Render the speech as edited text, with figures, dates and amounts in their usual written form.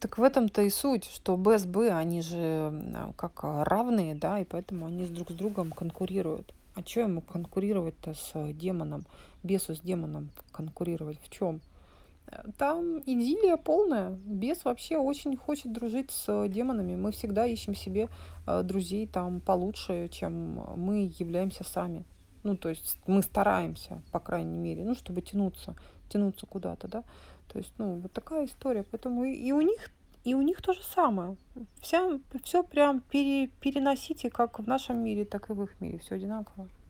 Так в этом-то и суть, что Б с Б, они же как равные, да, и поэтому они друг с другом конкурируют. А чё ему конкурировать-то с демоном? Бесу с демоном конкурировать в чем? Там идиллия полная. Бес вообще очень хочет дружить с демонами. Мы всегда ищем себе друзей там получше, чем мы являемся сами. Ну, то есть мы стараемся, по крайней мере, ну, чтобы тянуться куда-то, да. То есть, ну, вот такая история. Поэтому и у них то же самое. Все прям переносите как в нашем мире, так и в их мире. Все одинаково.